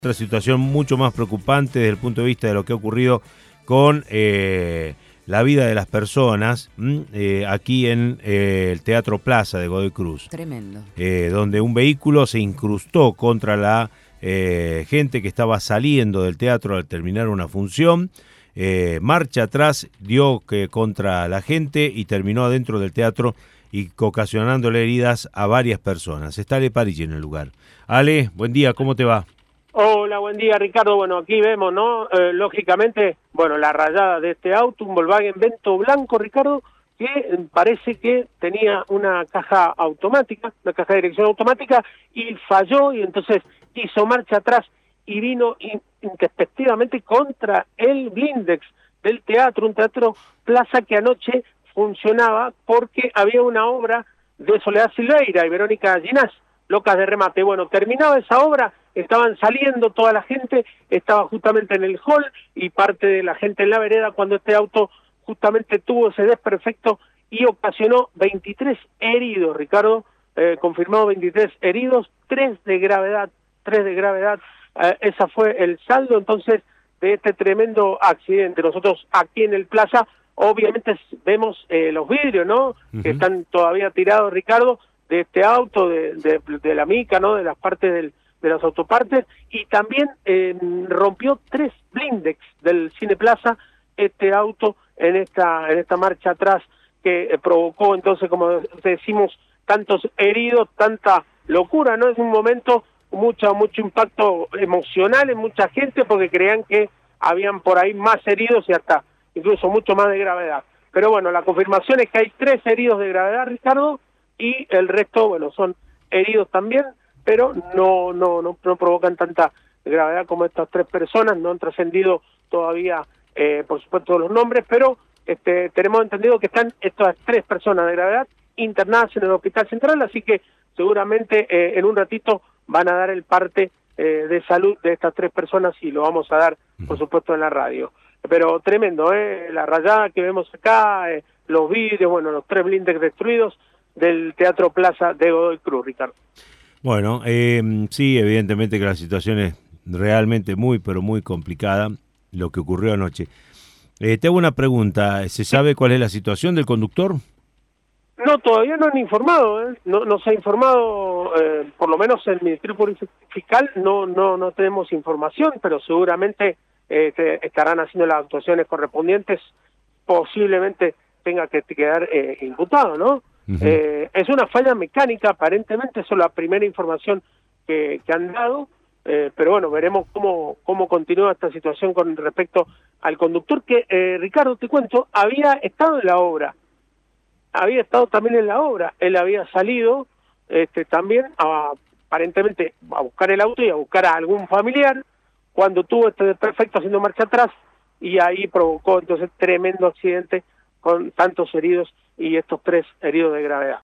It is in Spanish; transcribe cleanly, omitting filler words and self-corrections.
Otra situación mucho más preocupante desde el punto de vista de lo que ha ocurrido con la vida de las personas aquí en el Teatro Plaza de Godoy Cruz. Tremendo. Donde un vehículo se incrustó contra la gente que estaba saliendo del teatro al terminar una función. Marcha atrás, dio contra la gente y terminó adentro del teatro y ocasionándole heridas a varias personas. Está Ale Parigi en el lugar. Ale, buen día, ¿cómo te va? Hola, buen día, Ricardo. Bueno, aquí vemos, ¿no? Lógicamente, bueno, la rayada de este auto, un Volkswagen Vento blanco, Ricardo, que parece que tenía una caja automática, una caja de dirección automática, y falló, y entonces hizo marcha atrás y vino intempestivamente contra el blindex del teatro, un teatro Plaza que anoche funcionaba porque había una obra de Soledad Silveira y Verónica Ginás, Locas de Remate. Bueno, terminaba esa obra, estaban saliendo toda la gente, estaba justamente en el hall y parte de la gente en la vereda cuando este auto justamente tuvo ese desperfecto y ocasionó 23 heridos, Ricardo, confirmado 23 heridos, 3 de gravedad, esa fue el saldo entonces de este tremendo accidente. Nosotros aquí en el Plaza obviamente vemos los vidrios, ¿no? Que están todavía tirados, Ricardo, de este auto, de la mica, ¿no? De las partes de las autopartes, y también rompió 3 blindex del Cine Plaza este auto en esta marcha atrás que provocó entonces, como decimos, tantos heridos, tanta locura, ¿no? Es un momento mucho impacto emocional en mucha gente porque creían que habían por ahí más heridos y hasta incluso mucho más de gravedad. Pero bueno, la confirmación es que hay 3 heridos de gravedad, Ricardo, y el resto, bueno, son heridos también, pero no provocan tanta gravedad como estas 3 personas. No han trascendido todavía, por supuesto, los nombres, pero tenemos entendido que están estas 3 personas de gravedad internadas en el Hospital Central, así que seguramente en un ratito van a dar el parte de salud de estas 3 personas y lo vamos a dar, por supuesto, en la radio. Pero tremendo, la rayada que vemos acá, los vidrios, bueno, los 3 blindex destruidos del Teatro Plaza de Godoy Cruz, Ricardo. Bueno, sí, evidentemente que la situación es realmente muy, pero muy complicada, lo que ocurrió anoche. Te hago una pregunta, ¿se sabe cuál es la situación del conductor? No, todavía no han informado, no se ha informado, por lo menos el Ministerio Público Fiscal no tenemos información, pero seguramente estarán haciendo las actuaciones correspondientes, posiblemente tenga que quedar imputado, ¿no? Es una falla mecánica, aparentemente, eso es la primera información que han dado, pero bueno, veremos cómo continúa esta situación con respecto al conductor que, Ricardo, te cuento, había estado en la obra, había estado también en la obra, él había salido también aparentemente a buscar el auto y a buscar a algún familiar cuando tuvo este desperfecto haciendo marcha atrás y ahí provocó entonces tremendo accidente con tantos heridos y estos 3 heridos de gravedad.